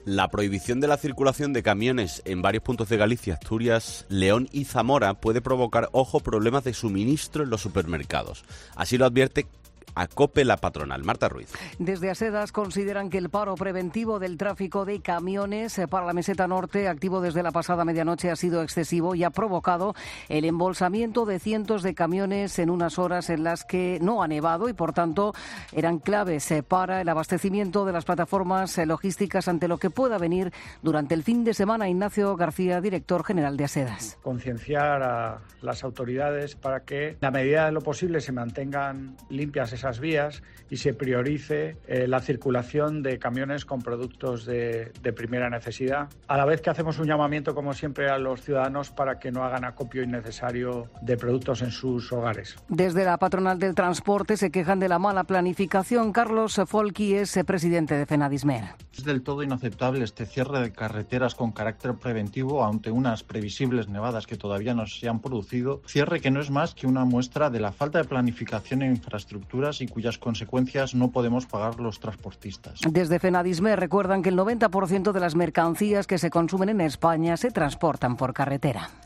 La prohibición de la circulación de camiones en varios puntos de Galicia, Asturias, León y Zamora puede provocar, problemas de suministro en los supermercados. Así lo advierte ACOPE, la patronal. Marta Ruiz. Desde ASEDAS consideran que el paro preventivo del tráfico de camiones para la meseta norte, activo desde la pasada medianoche, ha sido excesivo y ha provocado el embolsamiento de cientos de camiones en unas horas en las que no ha nevado y, por tanto, eran claves para el abastecimiento de las plataformas logísticas ante lo que pueda venir durante el fin de semana. Ignacio García, director general de ASEDAS. Concienciar a las autoridades para que, en la medida de lo posible, se mantengan limpias esas vías y se priorice la circulación de camiones con productos de primera necesidad, a la vez que hacemos un llamamiento, como siempre, a los ciudadanos para que no hagan acopio innecesario de productos en sus hogares. Desde la patronal del transporte se quejan de la mala planificación. Carlos Folchi es presidente de Fenadismer. Es del todo inaceptable este cierre de carreteras con carácter preventivo ante unas previsibles nevadas que todavía no se han producido, cierre que no es más que una muestra de la falta de planificación en infraestructuras y cuyas consecuencias no podemos pagar los transportistas. Desde Fenadismer recuerdan que el 90% de las mercancías que se consumen en España se transportan por carretera.